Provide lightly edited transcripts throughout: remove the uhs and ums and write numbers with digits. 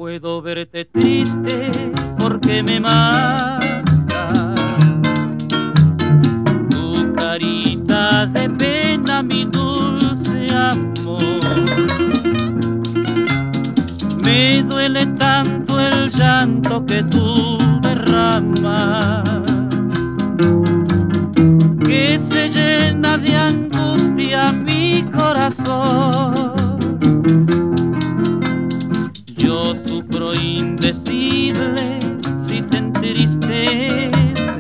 puedo verte triste porque me mata tu carita de pena, mi dulce amor. Me duele tanto el llanto que tú derramas, que se llena de angustia mi corazón. Yo sufro indecible si te entristeces.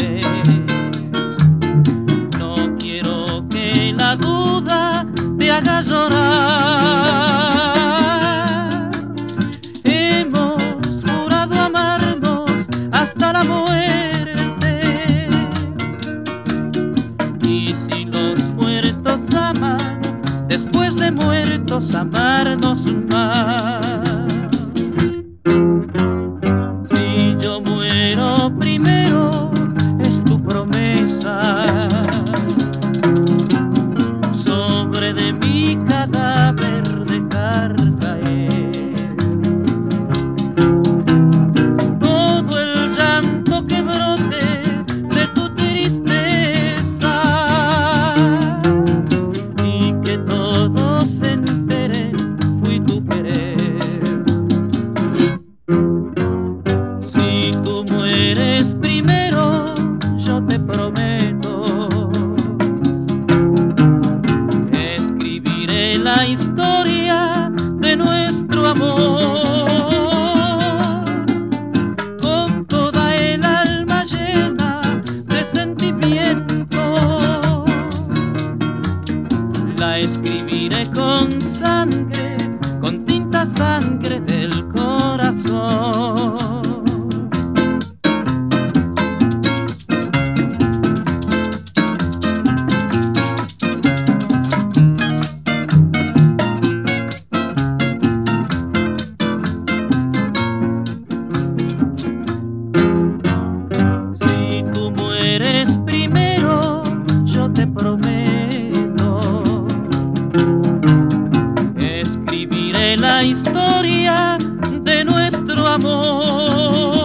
No quiero que la duda te haga llorar. Hemos jurado amarnos hasta la muerte, y si los muertos aman, después de muertos amarnos más. Si yo muero primero, es tu promesa, sobre de mi cadáver dejar caer todo el llanto que brote de tu tristeza, y que todos se enteren fui tu querer. Si tú mueres primero, yo te prometo, escribiré la historia de nuestro amor, con toda el alma llena de sentimiento. La escribiré con sangre, con tinta sangre del corazón. Si tú mueres primero, yo te prometo, escribiré la historia de nuestro amor.